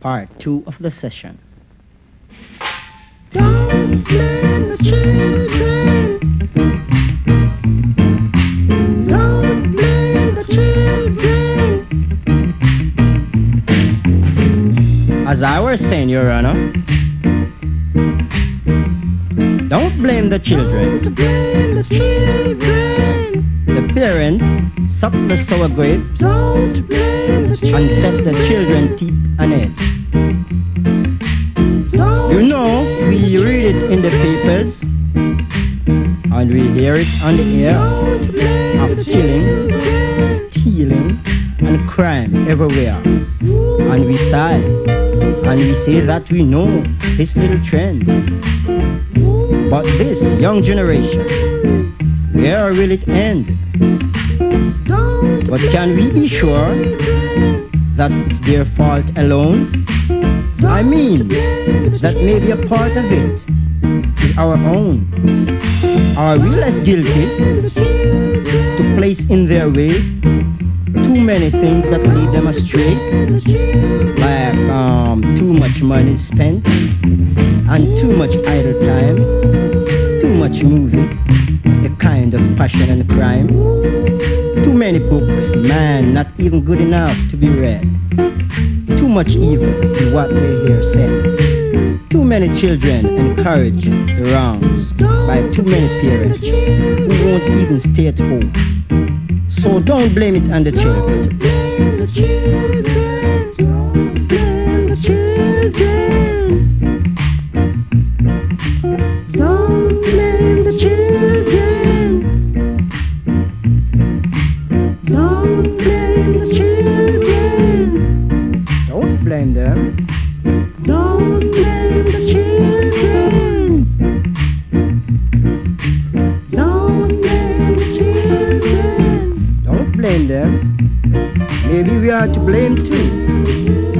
part 2 of the session. Don't blame the children. Don't blame the children. As I was saying, Your Honor, don't blame the children. Don't blame the children. The parent sucked the sour grapes Don't blame the children. and set the children teeth on edge. Don't You know, we read it in the papers and we hear it on the air Don't blame of the killing, children. stealing, and crime everywhere. And we sigh and we say that we know this little trend. But this young generation, where will it end? Don't But can we be sure that it's their fault alone? I mean, that maybe a part of it is our own. Are we less guilty to place in their way too many things that lead them astray? Like too much money spent and too much idle time, too much movie, a kind of passion and crime. Too many books, man, not even good enough to be read. Too much evil in what they hear said. Too many children encourage the wrongs by too many parents who won't even stay at home. So don't blame it on the children. blame the children. Don't blame the children. Don't blame the children. Don't blame the children. Don't blame them. Don't blame the children. Don't blame the children. Don't blame them. Maybe we are to blame too.